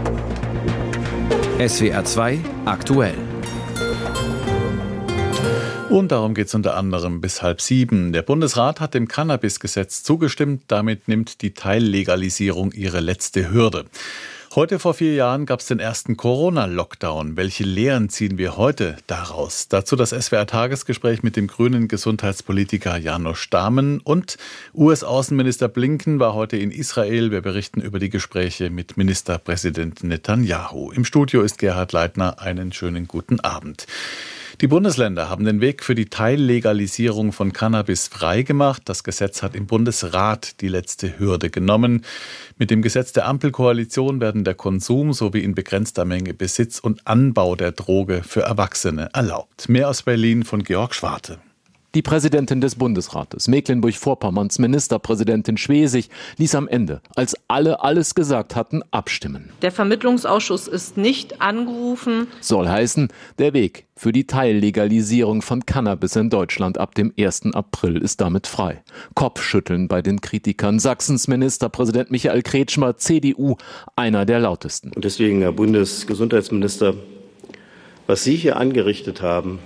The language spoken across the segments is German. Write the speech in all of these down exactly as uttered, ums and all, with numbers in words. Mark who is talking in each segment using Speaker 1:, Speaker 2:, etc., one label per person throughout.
Speaker 1: S W R zwei aktuell.
Speaker 2: Und darum geht es unter anderem bis halb sieben. Der Bundesrat hat dem Cannabis-Gesetz zugestimmt. Damit nimmt die Teillegalisierung ihre letzte Hürde. Heute vor vier Jahren gab es den ersten Corona-Lockdown. Welche Lehren ziehen wir heute daraus? Dazu das S W R-Tagesgespräch mit dem grünen Gesundheitspolitiker János Dámen. Und U S-Außenminister Blinken war heute in Israel. Wir berichten über die Gespräche mit Ministerpräsident Netanyahu. Im Studio ist Gerhard Leitner. Einen schönen guten Abend. Die Bundesländer haben den Weg für die Teillegalisierung von Cannabis freigemacht. Das Gesetz hat im Bundesrat die letzte Hürde genommen. Mit dem Gesetz der Ampelkoalition werden der Konsum sowie in begrenzter Menge Besitz und Anbau der Droge für Erwachsene erlaubt. Mehr aus Berlin von Georg Schwarte.
Speaker 3: Die Präsidentin des Bundesrates, Mecklenburg-Vorpommerns Ministerpräsidentin Schwesig, ließ am Ende, als alle alles gesagt hatten, abstimmen.
Speaker 4: Der Vermittlungsausschuss ist nicht angerufen.
Speaker 3: Soll heißen, der Weg für die Teillegalisierung von Cannabis in Deutschland ab dem ersten April ist damit frei. Kopfschütteln bei den Kritikern. Sachsens Ministerpräsident Michael Kretschmer, C D U, einer der lautesten.
Speaker 5: Und deswegen, Herr Bundesgesundheitsminister, was Sie hier angerichtet haben,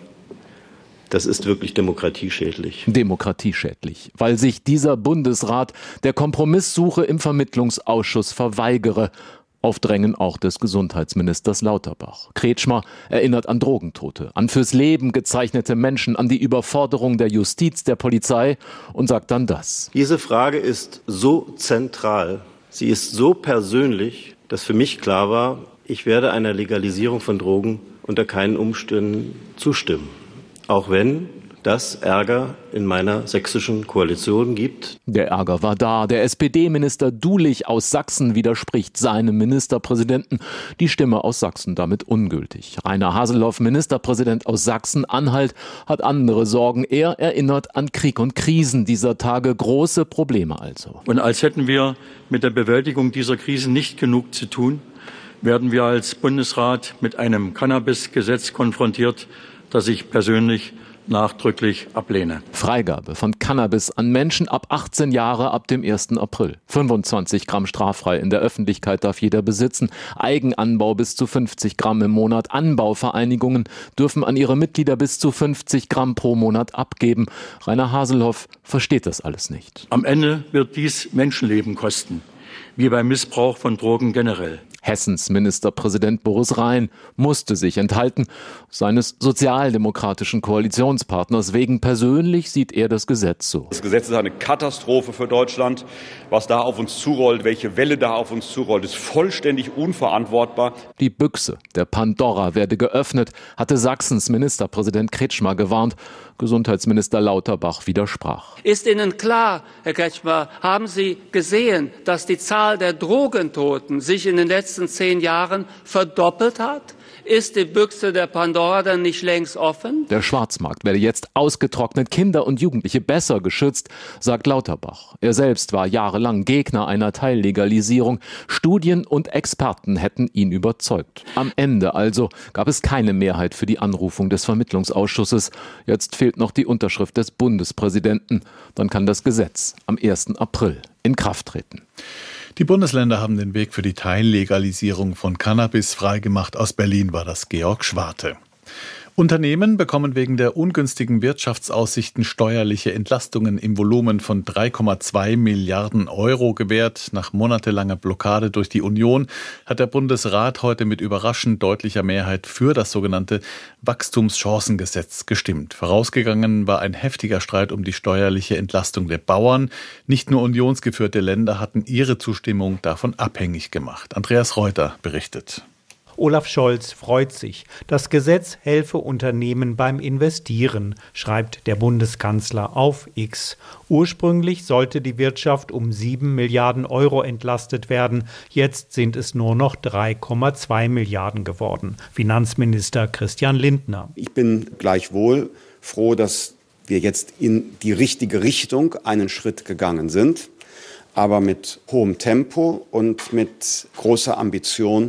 Speaker 5: das ist wirklich demokratieschädlich.
Speaker 3: Demokratieschädlich, weil sich dieser Bundesrat der Kompromisssuche im Vermittlungsausschuss verweigere, auf Drängen auch des Gesundheitsministers Lauterbach. Kretschmer erinnert an Drogentote, an fürs Leben gezeichnete Menschen, an die Überforderung der Justiz, der Polizei und sagt dann das.
Speaker 5: Diese Frage ist so zentral, sie ist so persönlich, dass für mich klar war, ich werde einer Legalisierung von Drogen unter keinen Umständen zustimmen. Auch wenn das Ärger in meiner sächsischen Koalition gibt.
Speaker 3: Der Ärger war da. Der S P D-Minister Dulich aus Sachsen widerspricht seinem Ministerpräsidenten. Die Stimme aus Sachsen damit ungültig. Rainer Haseloff, Ministerpräsident aus Sachsen-Anhalt, hat andere Sorgen. Er erinnert an Krieg und Krisen dieser Tage. Große Probleme also.
Speaker 6: Und als hätten wir mit der Bewältigung dieser Krisen nicht genug zu tun, werden wir als Bundesrat mit einem Cannabis-Gesetz konfrontiert, das ich persönlich nachdrücklich ablehne.
Speaker 3: Freigabe von Cannabis an Menschen ab achtzehn Jahre ab dem ersten April. fünfundzwanzig Gramm straffrei in der Öffentlichkeit darf jeder besitzen. Eigenanbau bis zu fünfzig Gramm im Monat. Anbauvereinigungen dürfen an ihre Mitglieder bis zu fünfzig Gramm pro Monat abgeben. Rainer Haseloff versteht das alles nicht.
Speaker 6: Am Ende wird dies Menschenleben kosten, wie beim Missbrauch von Drogen generell.
Speaker 3: Hessens Ministerpräsident Boris Rhein musste sich enthalten, seines sozialdemokratischen Koalitionspartners wegen. Persönlich sieht er das Gesetz so.
Speaker 7: Das Gesetz ist eine Katastrophe für Deutschland. Was da auf uns zurollt, welche Welle da auf uns zurollt, ist vollständig unverantwortbar.
Speaker 3: Die Büchse der Pandora werde geöffnet, hatte Sachsens Ministerpräsident Kretschmer gewarnt. Gesundheitsminister Lauterbach widersprach.
Speaker 8: Ist Ihnen klar, Herr Kretschmer, haben Sie gesehen, dass die Zahl der Drogentoten sich in den letzten zehn Jahren verdoppelt hat? Ist die Büchse der Pandora dann nicht längst offen?
Speaker 3: Der Schwarzmarkt werde jetzt ausgetrocknet, Kinder und Jugendliche besser geschützt, sagt Lauterbach. Er selbst war jahrelang Gegner einer Teillegalisierung. Studien und Experten hätten ihn überzeugt. Am Ende also gab es keine Mehrheit für die Anrufung des Vermittlungsausschusses. Jetzt fehlt noch die Unterschrift des Bundespräsidenten. Dann kann das Gesetz am ersten April in Kraft treten.
Speaker 2: Die Bundesländer haben den Weg für die Teillegalisierung von Cannabis freigemacht. Aus Berlin war das Georg Schwarte. Unternehmen bekommen wegen der ungünstigen Wirtschaftsaussichten steuerliche Entlastungen im Volumen von drei Komma zwei Milliarden Euro gewährt. Nach monatelanger Blockade durch die Union hat der Bundesrat heute mit überraschend deutlicher Mehrheit für das sogenannte Wachstumschancengesetz gestimmt. Vorausgegangen war ein heftiger Streit um die steuerliche Entlastung der Bauern. Nicht nur unionsgeführte Länder hatten ihre Zustimmung davon abhängig gemacht. Andreas Reuter berichtet.
Speaker 9: Olaf Scholz freut sich. Das Gesetz helfe Unternehmen beim Investieren, schreibt der Bundeskanzler auf X. Ursprünglich sollte die Wirtschaft um sieben Milliarden Euro entlastet werden. Jetzt sind es nur noch drei Komma zwei Milliarden geworden. Finanzminister Christian Lindner.
Speaker 10: Ich bin gleichwohl froh, dass wir jetzt in die richtige Richtung einen Schritt gegangen sind, aber mit hohem Tempo und mit großer Ambition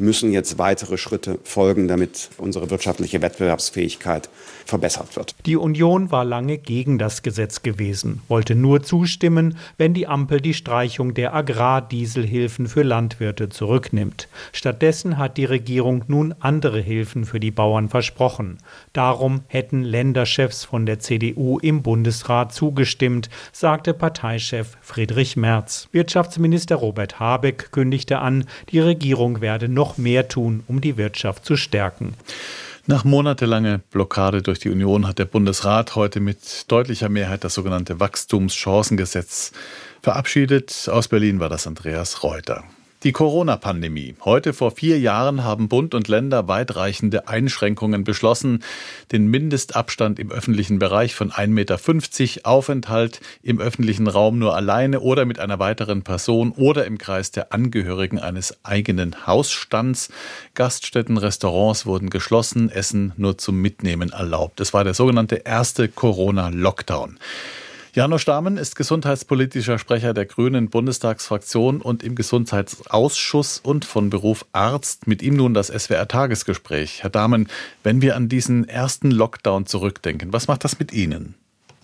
Speaker 10: müssen jetzt weitere Schritte folgen, damit unsere wirtschaftliche Wettbewerbsfähigkeit verbessert wird.
Speaker 9: Die Union war lange gegen das Gesetz gewesen, wollte nur zustimmen, wenn die Ampel die Streichung der Agrardieselhilfen für Landwirte zurücknimmt. Stattdessen hat die Regierung nun andere Hilfen für die Bauern versprochen. Darum hätten Länderchefs von der C D U im Bundesrat zugestimmt, sagte Parteichef Friedrich Merz. Wirtschaftsminister Robert Habeck kündigte an, die Regierung werde noch mehr tun, um die Wirtschaft zu stärken.
Speaker 2: Nach monatelanger Blockade durch die Union hat der Bundesrat heute mit deutlicher Mehrheit das sogenannte Wachstumschancengesetz verabschiedet. Aus Berlin war das Andreas Reuter. Die Corona-Pandemie. Heute vor vier Jahren haben Bund und Länder weitreichende Einschränkungen beschlossen. Den Mindestabstand im öffentlichen Bereich von ein Meter fünfzig, Aufenthalt im öffentlichen Raum nur alleine oder mit einer weiteren Person oder im Kreis der Angehörigen eines eigenen Hausstands. Gaststätten, Restaurants wurden geschlossen, Essen nur zum Mitnehmen erlaubt. Es war der sogenannte erste Corona-Lockdown. Janosch Dahmen ist gesundheitspolitischer Sprecher der Grünen Bundestagsfraktion und im Gesundheitsausschuss und von Beruf Arzt. Mit ihm nun das S W R-Tagesgespräch. Herr Dahmen, wenn wir an diesen ersten Lockdown zurückdenken, was macht das mit Ihnen?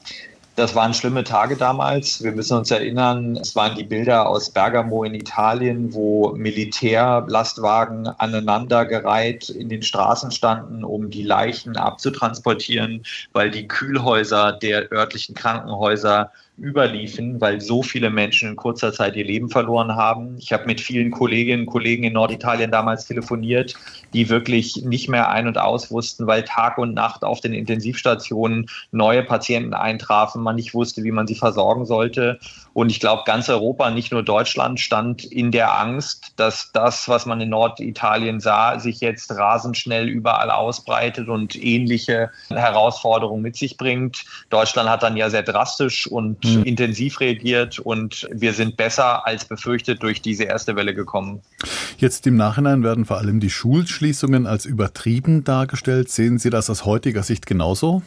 Speaker 11: Das waren schlimme Tage damals. Wir müssen uns erinnern, es waren die Bilder aus Bergamo in Italien, wo Militärlastwagen aneinandergereiht in den Straßen standen, um die Leichen abzutransportieren, weil die Kühlhäuser der örtlichen Krankenhäuser überliefen, weil so viele Menschen in kurzer Zeit ihr Leben verloren haben. Ich habe mit vielen Kolleginnen und Kollegen in Norditalien damals telefoniert, die wirklich nicht mehr ein- und aus wussten, weil Tag und Nacht auf den Intensivstationen neue Patienten eintrafen, man nicht wusste, wie man sie versorgen sollte. Und ich glaube, ganz Europa, nicht nur Deutschland, stand in der Angst, dass das, was man in Norditalien sah, sich jetzt rasend schnell überall ausbreitet und ähnliche Herausforderungen mit sich bringt. Deutschland hat dann ja sehr drastisch und mhm. intensiv reagiert und wir sind besser als befürchtet durch diese erste Welle gekommen.
Speaker 2: Jetzt im Nachhinein werden vor allem die Schulschließungen als übertrieben dargestellt. Sehen Sie das aus heutiger Sicht genauso?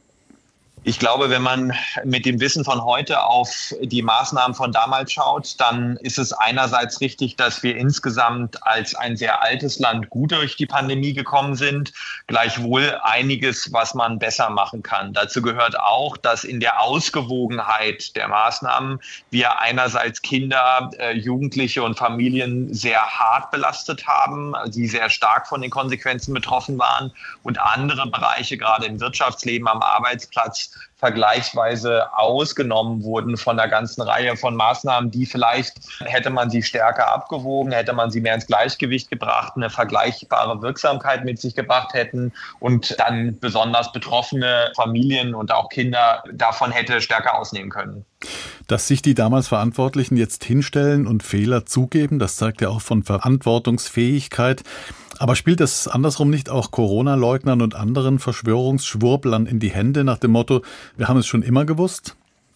Speaker 11: Ich glaube, wenn man mit dem Wissen von heute auf die Maßnahmen von damals schaut, dann ist es einerseits richtig, dass wir insgesamt als ein sehr altes Land gut durch die Pandemie gekommen sind. Gleichwohl einiges, was man besser machen kann. Dazu gehört auch, dass in der Ausgewogenheit der Maßnahmen wir einerseits Kinder, äh, Jugendliche und Familien sehr hart belastet haben, die sehr stark von den Konsequenzen betroffen waren und andere Bereiche, gerade im Wirtschaftsleben, am Arbeitsplatz, vergleichsweise ausgenommen wurden von einer ganzen Reihe von Maßnahmen, die vielleicht, hätte man sie stärker abgewogen, hätte man sie mehr ins Gleichgewicht gebracht, eine vergleichbare Wirksamkeit mit sich gebracht hätten und dann besonders betroffene Familien und auch Kinder davon hätte stärker ausnehmen können.
Speaker 2: Dass sich die damals Verantwortlichen jetzt hinstellen und Fehler zugeben, das zeigt ja auch von Verantwortungsfähigkeit. Aber spielt das andersrum nicht auch Corona-Leugnern und anderen Verschwörungsschwurblern in die Hände nach dem Motto, wir haben es schon immer gewusst?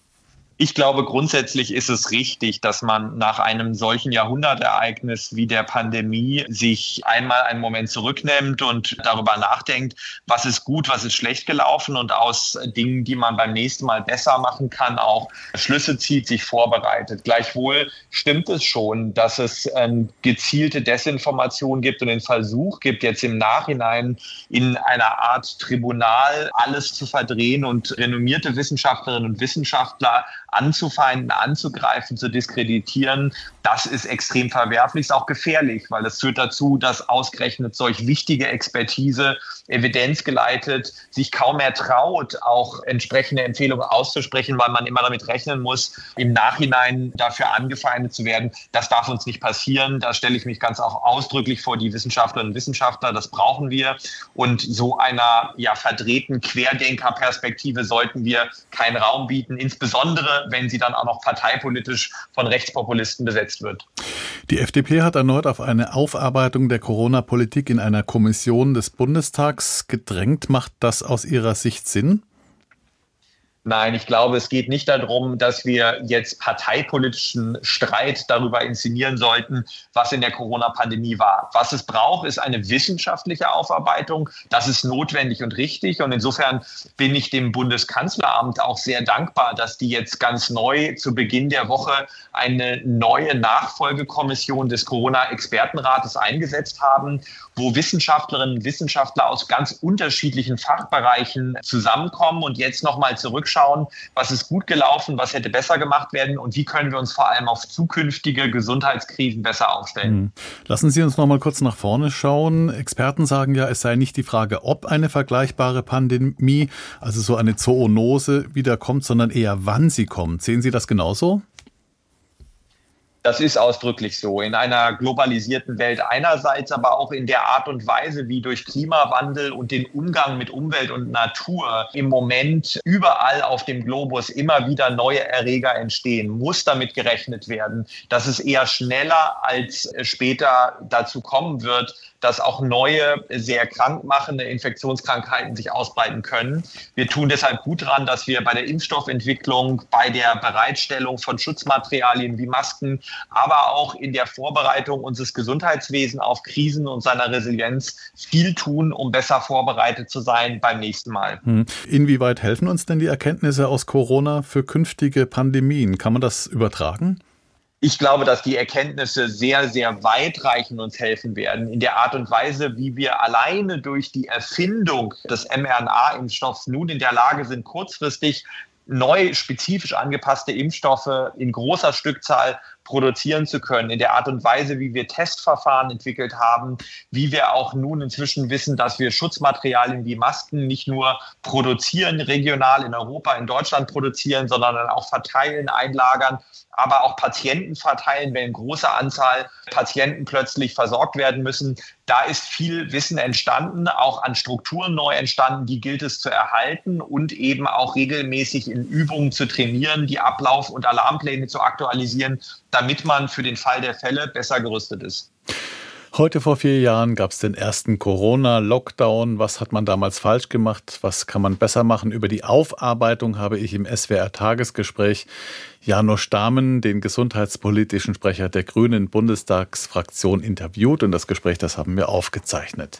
Speaker 11: Ich glaube, grundsätzlich ist es richtig, dass man nach einem solchen Jahrhundertereignis wie der Pandemie sich einmal einen Moment zurücknimmt und darüber nachdenkt, was ist gut, was ist schlecht gelaufen und aus Dingen, die man beim nächsten Mal besser machen kann, auch Schlüsse zieht, sich vorbereitet. Gleichwohl stimmt es schon, dass es ähm, gezielte Desinformation gibt und den Versuch gibt, jetzt im Nachhinein in einer Art Tribunal alles zu verdrehen und renommierte Wissenschaftlerinnen und Wissenschaftler anzufeinden, anzugreifen, zu diskreditieren, das ist extrem verwerflich, ist auch gefährlich, weil es führt dazu, dass ausgerechnet solch wichtige Expertise, evidenzgeleitet, sich kaum mehr traut, auch entsprechende Empfehlungen auszusprechen, weil man immer damit rechnen muss, im Nachhinein dafür angefeindet zu werden. Das darf uns nicht passieren. Da stelle ich mich ganz auch ausdrücklich vor die Wissenschaftlerinnen und Wissenschaftler. Das brauchen wir. Und so einer ja verdrehten Querdenkerperspektive sollten wir keinen Raum bieten, insbesondere wenn sie dann auch noch parteipolitisch von Rechtspopulisten besetzt wird.
Speaker 2: Die F D P hat erneut auf eine Aufarbeitung der Corona-Politik in einer Kommission des Bundestags gedrängt. Macht das aus Ihrer Sicht Sinn?
Speaker 11: Nein, ich glaube, es geht nicht darum, dass wir jetzt parteipolitischen Streit darüber inszenieren sollten, was in der Corona-Pandemie war. Was es braucht, ist eine wissenschaftliche Aufarbeitung. Das ist notwendig und richtig. Und insofern bin ich dem Bundeskanzleramt auch sehr dankbar, dass die jetzt ganz neu zu Beginn der Woche eine neue Nachfolgekommission des Corona-Expertenrates eingesetzt haben, wo Wissenschaftlerinnen und Wissenschaftler aus ganz unterschiedlichen Fachbereichen zusammenkommen und jetzt nochmal zurückschauen, was ist gut gelaufen, was hätte besser gemacht werden und wie können wir uns vor allem auf zukünftige Gesundheitskrisen besser aufstellen.
Speaker 2: Lassen Sie uns noch mal kurz nach vorne schauen. Experten sagen ja, es sei nicht die Frage, ob eine vergleichbare Pandemie, also so eine Zoonose, wiederkommt, sondern eher wann sie kommt. Sehen Sie das genauso?
Speaker 11: Das ist ausdrücklich so. In einer globalisierten Welt einerseits, aber auch in der Art und Weise, wie durch Klimawandel und den Umgang mit Umwelt und Natur im Moment überall auf dem Globus immer wieder neue Erreger entstehen, muss damit gerechnet werden, dass es eher schneller als später dazu kommen wird, dass auch neue, sehr krankmachende Infektionskrankheiten sich ausbreiten können. Wir tun deshalb gut daran, dass wir bei der Impfstoffentwicklung, bei der Bereitstellung von Schutzmaterialien wie Masken, aber auch in der Vorbereitung unseres Gesundheitswesens auf Krisen und seiner Resilienz viel tun, um besser vorbereitet zu sein beim nächsten Mal.
Speaker 2: Inwieweit helfen uns denn die Erkenntnisse aus Corona für künftige Pandemien? Kann man das übertragen?
Speaker 11: Ich glaube, dass die Erkenntnisse sehr, sehr weitreichend uns helfen werden in der Art und Weise, wie wir alleine durch die Erfindung des mRNA-Impfstoffs nun in der Lage sind, kurzfristig neu spezifisch angepasste Impfstoffe in großer Stückzahl produzieren zu können, in der Art und Weise, wie wir Testverfahren entwickelt haben, wie wir auch nun inzwischen wissen, dass wir Schutzmaterialien wie Masken nicht nur produzieren, regional in Europa, in Deutschland produzieren, sondern dann auch verteilen, einlagern, aber auch Patienten verteilen, wenn eine große Anzahl Patienten plötzlich versorgt werden müssen. Da ist viel Wissen entstanden, auch an Strukturen neu entstanden, die gilt es zu erhalten und eben auch regelmäßig in Übungen zu trainieren, die Ablauf- und Alarmpläne zu aktualisieren, damit man für den Fall der Fälle besser gerüstet ist.
Speaker 2: Heute vor vier Jahren gab es den ersten Corona-Lockdown. Was hat man damals falsch gemacht? Was kann man besser machen? Über die Aufarbeitung habe ich im S W R-Tagesgespräch János Dahmen, den gesundheitspolitischen Sprecher der Grünen Bundestagsfraktion, interviewt. Und das Gespräch, das haben wir aufgezeichnet.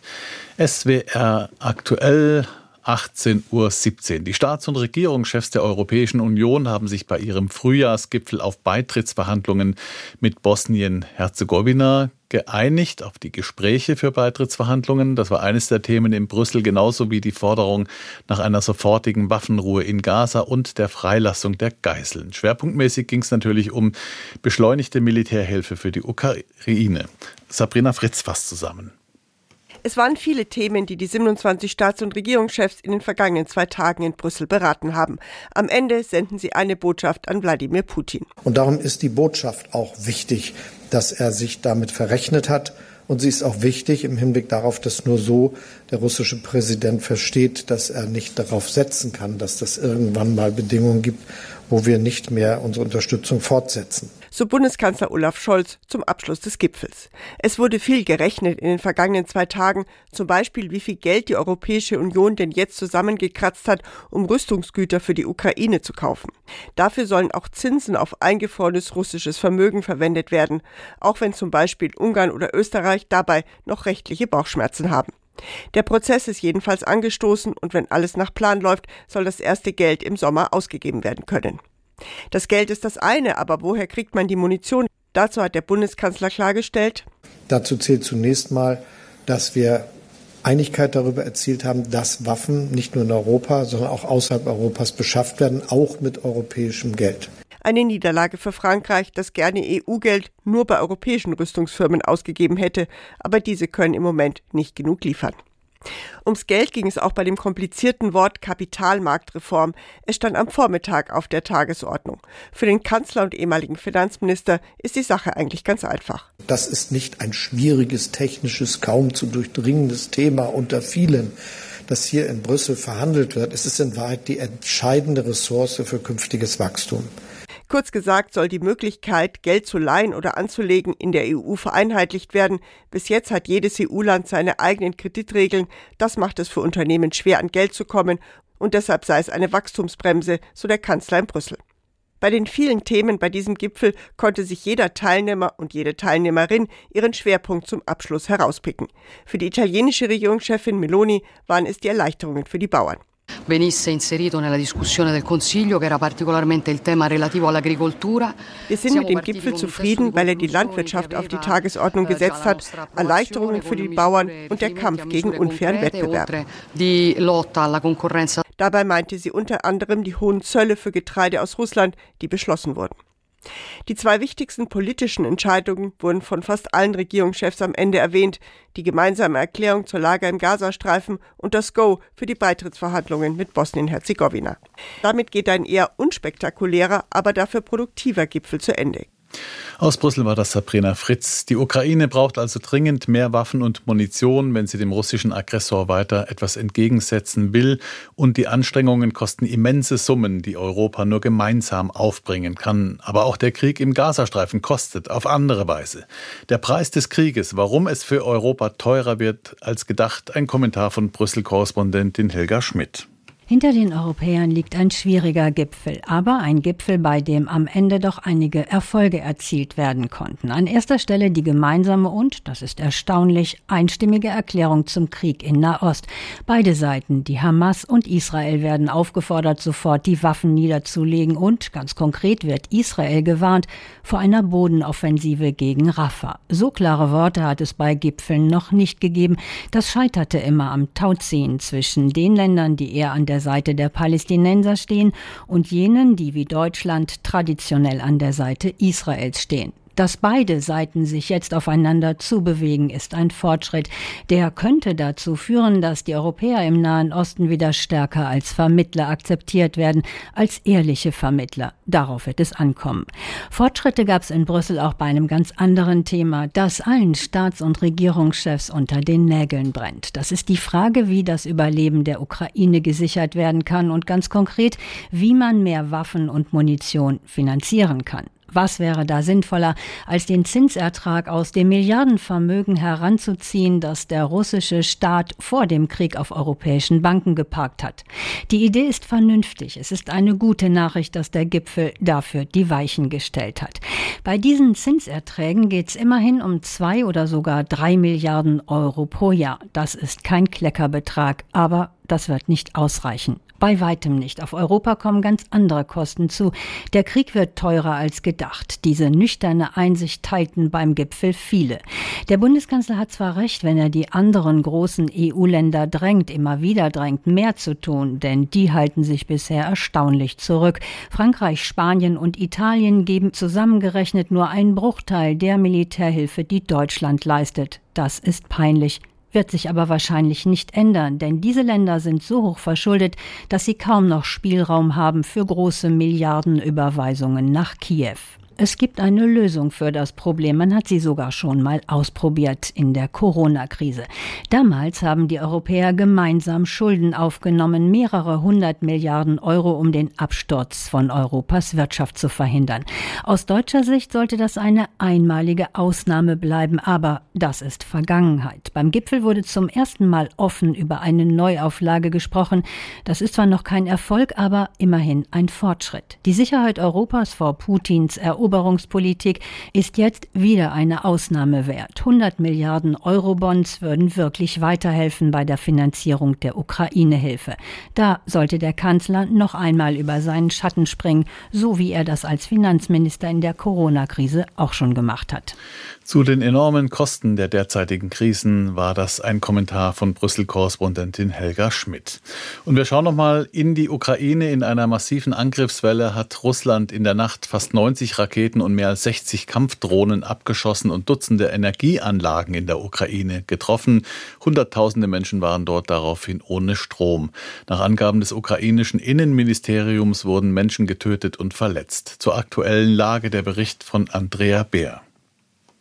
Speaker 2: S W R aktuell achtzehn Uhr siebzehn. Die Staats- und Regierungschefs der Europäischen Union haben sich bei ihrem Frühjahrsgipfel auf Beitrittsverhandlungen mit Bosnien-Herzegowina geeinigt, auf die Gespräche für Beitrittsverhandlungen. Das war eines der Themen in Brüssel, genauso wie die Forderung nach einer sofortigen Waffenruhe in Gaza und der Freilassung der Geiseln. Schwerpunktmäßig ging es natürlich um beschleunigte Militärhilfe für die Ukraine. Sabrina Fritz fasst zusammen.
Speaker 12: Es waren viele Themen, die die siebenundzwanzig Staats- und Regierungschefs in den vergangenen zwei Tagen in Brüssel beraten haben. Am Ende senden sie eine Botschaft an Wladimir Putin.
Speaker 13: Und darum ist die Botschaft auch wichtig, dass er sich damit verrechnet hat. Und sie ist auch wichtig im Hinblick darauf, dass nur so der russische Präsident versteht, dass er nicht darauf setzen kann, dass das irgendwann mal Bedingungen gibt, wo wir nicht mehr unsere Unterstützung fortsetzen.
Speaker 12: So Bundeskanzler Olaf Scholz zum Abschluss des Gipfels. Es wurde viel gerechnet in den vergangenen zwei Tagen, zum Beispiel wie viel Geld die Europäische Union denn jetzt zusammengekratzt hat, um Rüstungsgüter für die Ukraine zu kaufen. Dafür sollen auch Zinsen auf eingefrorenes russisches Vermögen verwendet werden, auch wenn zum Beispiel Ungarn oder Österreich dabei noch rechtliche Bauchschmerzen haben. Der Prozess ist jedenfalls angestoßen und wenn alles nach Plan läuft, soll das erste Geld im Sommer ausgegeben werden können. Das Geld ist das eine, aber woher kriegt man die Munition? Dazu hat der Bundeskanzler klargestellt:
Speaker 13: Dazu zählt zunächst mal, dass wir Einigkeit darüber erzielt haben, dass Waffen nicht nur in Europa, sondern auch außerhalb Europas beschafft werden, auch mit europäischem Geld.
Speaker 12: Eine Niederlage für Frankreich, das gerne E U-Geld nur bei europäischen Rüstungsfirmen ausgegeben hätte, aber diese können im Moment nicht genug liefern. Ums Geld ging es auch bei dem komplizierten Wort Kapitalmarktreform. Es stand am Vormittag auf der Tagesordnung. Für den Kanzler und ehemaligen Finanzminister ist die Sache eigentlich ganz einfach.
Speaker 13: Das ist nicht ein schwieriges, technisches, kaum zu durchdringendes Thema unter vielen, das hier in Brüssel verhandelt wird. Es ist in Wahrheit die entscheidende Ressource für künftiges Wachstum.
Speaker 12: Kurz gesagt soll die Möglichkeit, Geld zu leihen oder anzulegen, in der E U vereinheitlicht werden. Bis jetzt hat jedes E U-Land seine eigenen Kreditregeln. Das macht es für Unternehmen schwer, an Geld zu kommen. und deshalb sei es eine Wachstumsbremse, so der Kanzler in Brüssel. Bei den vielen Themen bei diesem Gipfel konnte sich jeder Teilnehmer und jede Teilnehmerin ihren Schwerpunkt zum Abschluss herauspicken. Für die italienische Regierungschefin Meloni waren es die Erleichterungen für die Bauern.
Speaker 14: venisse inserito nella discussione del Consiglio, che era particolarmente il tema relativo all'agricoltura.
Speaker 12: Wir sind mit dem Gipfel zufrieden, weil er die Landwirtschaft auf die Tagesordnung gesetzt hat, Erleichterungen für die Bauern und der Kampf gegen unfairen Wettbewerb.
Speaker 14: Die Lotta alla concorrenza.
Speaker 12: Dabei meinte sie unter anderem die hohen Zölle für Getreide aus Russland, die beschlossen wurden. Die zwei wichtigsten politischen Entscheidungen wurden von fast allen Regierungschefs am Ende erwähnt, die gemeinsame Erklärung zur Lage im Gazastreifen und das Go für die Beitrittsverhandlungen mit Bosnien-Herzegowina. Damit geht ein eher unspektakulärer, aber dafür produktiver Gipfel zu Ende.
Speaker 2: Aus Brüssel war das Sabrina Fritz. Die Ukraine braucht also dringend mehr Waffen und Munition, wenn sie dem russischen Aggressor weiter etwas entgegensetzen will. Und die Anstrengungen kosten immense Summen, die Europa nur gemeinsam aufbringen kann. Aber auch der Krieg im Gazastreifen kostet auf andere Weise. Der Preis des Krieges, warum es für Europa teurer wird als gedacht, ein Kommentar von Brüssel-Korrespondentin Helga Schmidt.
Speaker 15: Hinter den Europäern liegt ein schwieriger Gipfel, aber ein Gipfel, bei dem am Ende doch einige Erfolge erzielt werden konnten. An erster Stelle die gemeinsame und, das ist erstaunlich, einstimmige Erklärung zum Krieg in Nahost. Beide Seiten, die Hamas und Israel, werden aufgefordert, sofort die Waffen niederzulegen und, ganz konkret, wird Israel gewarnt vor einer Bodenoffensive gegen Rafah. So klare Worte hat es bei Gipfeln noch nicht gegeben. Das scheiterte immer am Tauziehen zwischen den Ländern, die eher an der Seite der Palästinenser stehen und jenen, die wie Deutschland traditionell an der Seite Israels stehen. Dass beide Seiten sich jetzt aufeinander zubewegen, ist ein Fortschritt. Der könnte dazu führen, dass die Europäer im Nahen Osten wieder stärker als Vermittler akzeptiert werden, als ehrliche Vermittler. Darauf wird es ankommen. Fortschritte gab es in Brüssel auch bei einem ganz anderen Thema, das allen Staats- und Regierungschefs unter den Nägeln brennt. Das ist die Frage, wie das Überleben der Ukraine gesichert werden kann und ganz konkret, wie man mehr Waffen und Munition finanzieren kann. Was wäre da sinnvoller, als den Zinsertrag aus dem Milliardenvermögen heranzuziehen, das der russische Staat vor dem Krieg auf europäischen Banken geparkt hat? Die Idee ist vernünftig. Es ist eine gute Nachricht, dass der Gipfel dafür die Weichen gestellt hat. Bei diesen Zinserträgen geht es immerhin um zwei oder sogar drei Milliarden Euro pro Jahr. Das ist kein Kleckerbetrag, aber das wird nicht ausreichen. Bei weitem nicht. Auf Europa kommen ganz andere Kosten zu. Der Krieg wird teurer als gedacht. Diese nüchterne Einsicht teilten beim Gipfel viele. Der Bundeskanzler hat zwar recht, wenn er die anderen großen E U-Länder drängt, immer wieder drängt, mehr zu tun, denn die halten sich bisher erstaunlich zurück. Frankreich, Spanien und Italien geben zusammengerechnet nur einen Bruchteil der Militärhilfe, die Deutschland leistet. Das ist peinlich. Wird sich aber wahrscheinlich nicht ändern, denn diese Länder sind so hoch verschuldet, dass sie kaum noch Spielraum haben für große Milliardenüberweisungen nach Kiew. Es gibt eine Lösung für das Problem. Man hat sie sogar schon mal ausprobiert in der Corona-Krise. Damals haben die Europäer gemeinsam Schulden aufgenommen, mehrere hundert Milliarden Euro, um den Absturz von Europas Wirtschaft zu verhindern. Aus deutscher Sicht sollte das eine einmalige Ausnahme bleiben, aber das ist Vergangenheit. Beim Gipfel wurde zum ersten Mal offen über eine Neuauflage gesprochen. Das ist zwar noch kein Erfolg, aber immerhin ein Fortschritt. Die Sicherheit Europas vor Putins Eroberung Eroberungspolitik ist jetzt wieder eine Ausnahme wert. hundert Milliarden Euro-Bonds würden wirklich weiterhelfen bei der Finanzierung der Ukraine-Hilfe. Da sollte der Kanzler noch einmal über seinen Schatten springen, so wie er das als Finanzminister in der Corona-Krise auch schon gemacht hat.
Speaker 2: Zu den enormen Kosten der derzeitigen Krisen war das ein Kommentar von Brüssel-Korrespondentin Helga Schmidt. Und wir schauen noch mal in die Ukraine. In einer massiven Angriffswelle hat Russland in der Nacht fast neunzig Raketen und mehr als sechzig Kampfdrohnen abgeschossen und Dutzende Energieanlagen in der Ukraine getroffen. Hunderttausende Menschen waren dort daraufhin ohne Strom. Nach Angaben des ukrainischen Innenministeriums wurden Menschen getötet und verletzt. Zur aktuellen Lage der Bericht von Andrea Beer.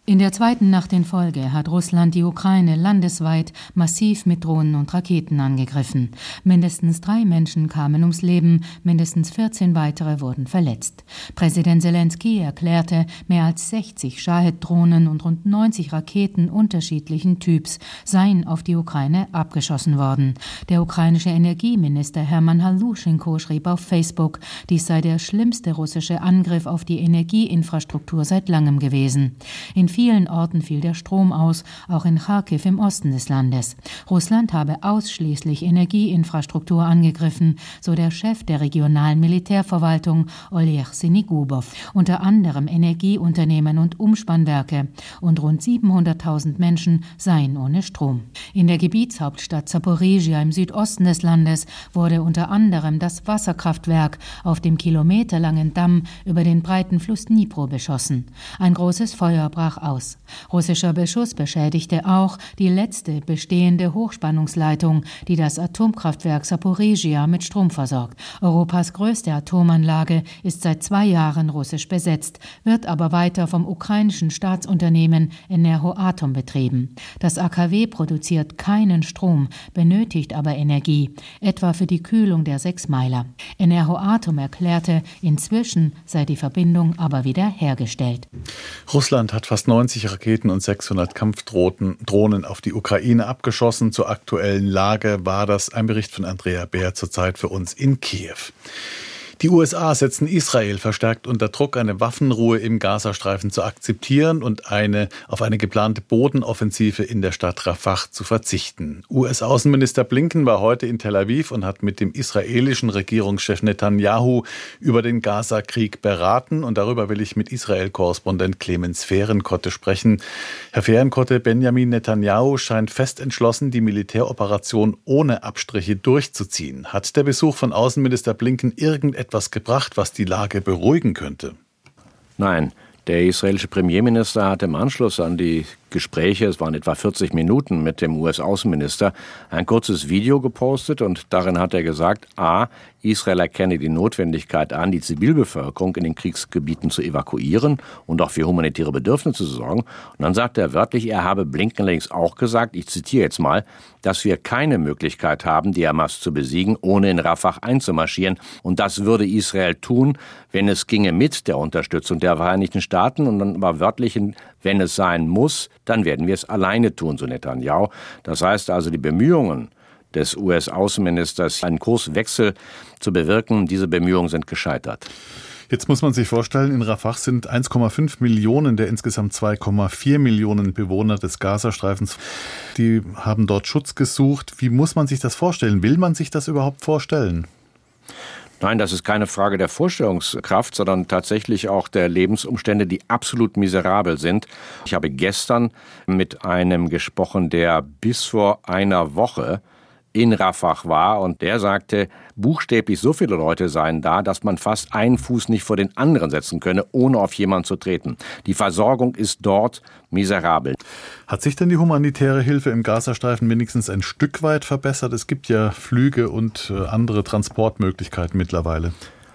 Speaker 16: In der zweiten Nacht in Folge hat Russland die Ukraine landesweit massiv mit Drohnen und Raketen angegriffen. Mindestens drei Menschen kamen ums Leben, mindestens vierzehn weitere wurden verletzt. Präsident Selenskyj erklärte, mehr als sechzig Shahed-Drohnen und rund neunzig Raketen unterschiedlichen Typs seien auf die Ukraine abgeschossen worden. Der ukrainische Energieminister Hermann Haluschenko schrieb auf Facebook, dies sei der schlimmste russische Angriff auf die Energieinfrastruktur seit langem gewesen. In vielen Orten fiel der Strom aus, auch in Charkiw im Osten des Landes. Russland habe ausschließlich Energieinfrastruktur angegriffen, so der Chef der regionalen Militärverwaltung Oleg Sinigubow. Unter anderem Energieunternehmen und Umspannwerke, und rund siebenhunderttausend Menschen seien ohne Strom. In der Gebietshauptstadt Zaporizhia im Südosten des Landes wurde unter anderem das Wasserkraftwerk auf dem kilometerlangen Damm über den breiten Fluss Dnipro beschossen. Ein großes Feuer brach aus. Russischer Beschuss beschädigte auch die letzte bestehende Hochspannungsleitung, die das Atomkraftwerk Zaporizhia mit Strom versorgt. Europas größte Atomanlage ist seit zwei Jahren russisch besetzt, wird aber weiter vom ukrainischen Staatsunternehmen Enerhoatom betrieben. Das A K W produziert keinen Strom, benötigt aber Energie, etwa für die Kühlung der Sechsmeiler. Enerhoatom erklärte, inzwischen sei die Verbindung aber wieder hergestellt.
Speaker 2: Russland hat fast neunzig Raketen und sechshundert Kampfdrohnen auf die Ukraine abgeschossen. Zur aktuellen Lage war das ein Bericht von Andrea Beer, zurzeit für uns in Kiew. Die U S A setzen Israel verstärkt unter Druck, eine Waffenruhe im Gazastreifen zu akzeptieren und eine, auf eine geplante Bodenoffensive in der Stadt Rafah zu verzichten. U S-Außenminister Blinken war heute in Tel Aviv und hat mit dem israelischen Regierungschef Netanyahu über den Gaza-Krieg beraten. Und darüber will ich mit Israel-Korrespondent Clemens Fehrenkotte sprechen. Herr Fehrenkotte, Benjamin Netanyahu scheint fest entschlossen, die Militäroperation ohne Abstriche durchzuziehen. Hat der Besuch von Außenminister Blinken irgendetwas etwas gebracht, was die Lage beruhigen könnte?
Speaker 17: Nein, der israelische Premierminister hat im Anschluss an die Gespräche, es waren etwa vierzig Minuten mit dem U S-Außenminister, ein kurzes Video gepostet und darin hat er gesagt, a, Israel erkenne die Notwendigkeit an, die Zivilbevölkerung in den Kriegsgebieten zu evakuieren und auch für humanitäre Bedürfnisse zu sorgen. Und dann sagt er wörtlich, er habe Blinken allerdings auch gesagt, ich zitiere jetzt mal, dass wir keine Möglichkeit haben, die Hamas zu besiegen, ohne in Rafah einzumarschieren. Und das würde Israel tun, wenn es ginge mit der Unterstützung der Vereinigten Staaten. Und dann war wörtlich, wenn es sein muss, dann werden wir es alleine tun, so Netanyahu. Das heißt also, die Bemühungen des U S-Außenministers, einen Kurswechsel zu bewirken, diese Bemühungen sind gescheitert.
Speaker 2: Jetzt muss man sich vorstellen, in Rafah sind eins Komma fünf Millionen der insgesamt zwei Komma vier Millionen Bewohner des Gazastreifens. Die haben dort Schutz gesucht. Wie muss man sich das vorstellen? Will man sich das überhaupt vorstellen?
Speaker 17: Nein, das ist keine Frage der Vorstellungskraft, sondern tatsächlich auch der Lebensumstände, die absolut miserabel sind. Ich habe gestern mit einem gesprochen, der bis vor einer Woche in Rafah war und der sagte, buchstäblich so viele Leute seien da, dass man fast einen Fuß nicht vor den anderen setzen könne, ohne auf jemanden zu treten. Die Versorgung ist dort miserabel.
Speaker 2: Hat sich denn die humanitäre Hilfe im Gazastreifen wenigstens ein Stück weit verbessert? Es gibt ja Flüge und andere Transportmöglichkeiten mittlerweile.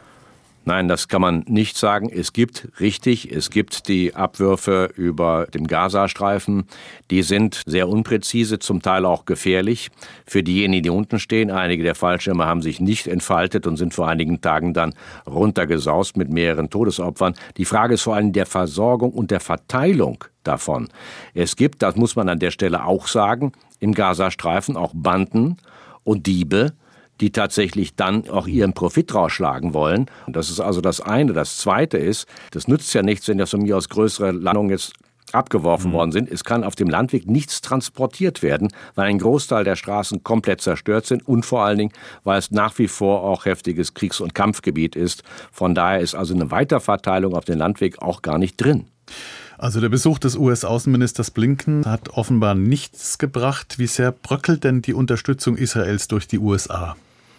Speaker 17: Nein, das kann man nicht sagen. Es gibt, richtig, es gibt die Abwürfe über den Gazastreifen. Die sind sehr unpräzise, zum Teil auch gefährlich für diejenigen, die unten stehen. Einige der Fallschirme haben sich nicht entfaltet und sind vor einigen Tagen dann runtergesaust mit mehreren Todesopfern. Die Frage ist vor allem der Versorgung und der Verteilung davon. Es gibt, das muss man an der Stelle auch sagen, im Gazastreifen auch Banden und Diebe, die tatsächlich dann auch ihren Profit rausschlagen wollen. Und das ist also das eine. Das zweite ist, das nützt ja nichts, wenn das von mir aus größere Landungen jetzt abgeworfen mhm. worden sind. Es kann auf dem Landweg nichts transportiert werden, weil ein Großteil der Straßen komplett zerstört sind und vor allen Dingen, weil es nach wie vor auch heftiges Kriegs- und Kampfgebiet ist. Von daher ist also eine Weiterverteilung auf den Landweg auch gar nicht drin.
Speaker 2: Also der Besuch des U S-Außenministers Blinken hat offenbar nichts gebracht. Wie sehr bröckelt denn die Unterstützung Israels durch die U S A?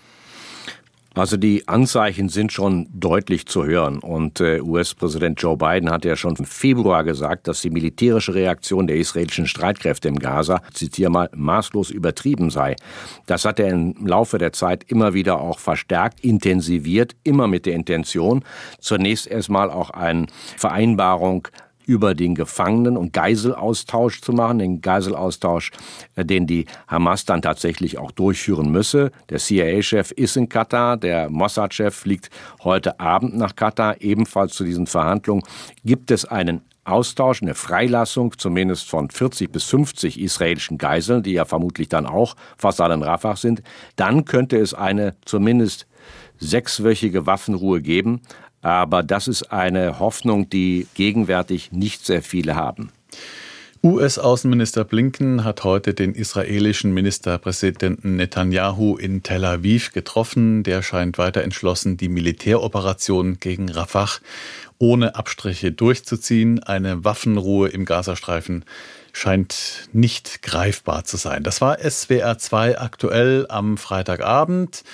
Speaker 17: Also die Anzeichen sind schon deutlich zu hören und äh, U S-Präsident Joe Biden hat ja schon im Februar gesagt, dass die militärische Reaktion der israelischen Streitkräfte im Gaza, zitiere mal, maßlos übertrieben sei. Das hat er im Laufe der Zeit immer wieder auch verstärkt, intensiviert, immer mit der Intention, zunächst erstmal auch eine Vereinbarung über den Gefangenen- und Geiselaustausch zu machen, den Geiselaustausch, den die Hamas dann tatsächlich auch durchführen müsse. Der C I A-Chef ist in Katar, der Mossad-Chef fliegt heute Abend nach Katar, ebenfalls zu diesen Verhandlungen. Gibt es einen Austausch, eine Freilassung zumindest von vierzig bis fünfzig israelischen Geiseln, die ja vermutlich dann auch fast alle in Rafah sind, dann könnte es eine zumindest sechswöchige Waffenruhe geben. Aber das ist eine Hoffnung, die gegenwärtig nicht sehr viele haben.
Speaker 2: U S-Außenminister Blinken hat heute den israelischen Ministerpräsidenten Netanyahu in Tel Aviv getroffen. Der scheint weiter entschlossen, die Militäroperation gegen Rafah ohne Abstriche durchzuziehen. Eine Waffenruhe im Gazastreifen scheint nicht greifbar zu sein. Das war S W R zwei aktuell am Freitagabend.